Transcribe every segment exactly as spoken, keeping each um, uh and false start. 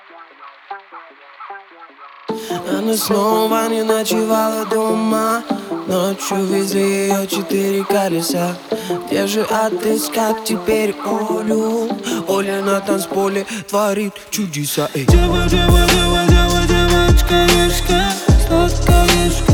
Она снова не ночевала дома. Ночью везли ее четыре колеса. Где же отыскать теперь Олю? Оля на танцполе творит чудеса. Эй. Дева, дева, дева, дева, девочка-ешка, сладкоежка,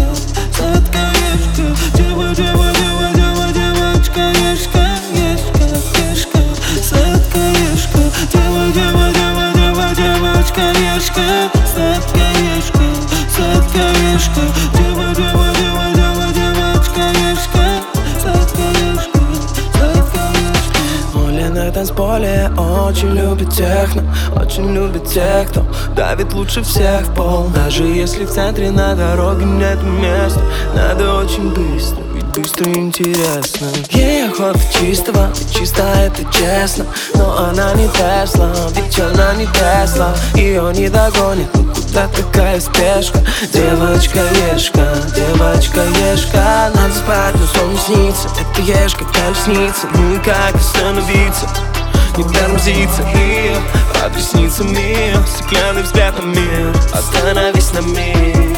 сладкоежка. Дева, дева, дева, дева, девочка-ешка, ешка, ешка, сладкоежка. Дева, дева, дева, дева, девочка-ешка, сладкоежка, сладкоежка. Дева, дева, дева, дева, девочка-ешка, сладкоежка, сладкоежка. Оля на танцполе очень любит техно, очень любит тех, кто давит лучше всех в пол. Даже если в центре на дороге нет места, надо очень быстро, ведь быстро интересно. Ей охота чистого, чисто это честно. Но она не Тесла, ведь она не Тесла. Ее не догонит, ну куда такая спешка? Девочка-ешка, девочка-ешка. Надо спать, но сон не снится. Это ешка, колесница. Ну и как остановиться? Не тормозится и под ресницами стеклянный взгляд на мир. Остановись на миг.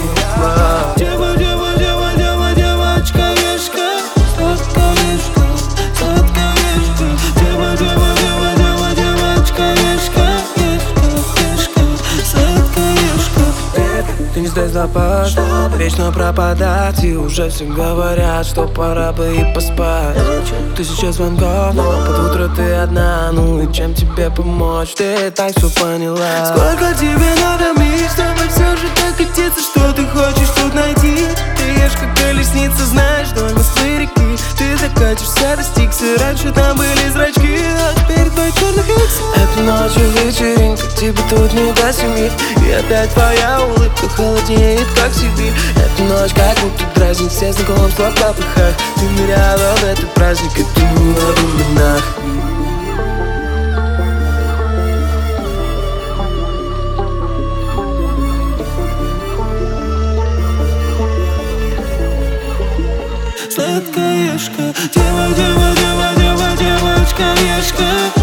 Дева, дева, дева, дева, девочка-ешка, сладкоежка, сладкоежка. Дева, дева, дева, дева, девочка-ешка, ешка, ешка, сладкоежка. Ты не сдай запас, вечно пропадать. И уже все говорят, что пора бы и поспать. Тысяча звонков, но под утро ты одна. Ну и чем тебе помочь, ты так все поняла. Сколько тебе надо миль, чтобы все же докатиться? Что ты хочешь тут найти? Ты ешь как колесница, знаешь, вдоль Москвы реки. Ты закатишься до Стикса, раньше там были зрачки, а теперь твой черный хикс. Этой ночью вечеринка, тебе тут не до семи. И опять твоя улыбка холодеет, как Сибирь. Эта ночь как будто дразнит все знакомства в попыхах. Ты ныряла в этот праздник, и ты не в именах. Сладкоежка, дева, дева, дева, дева, девочка-ешка,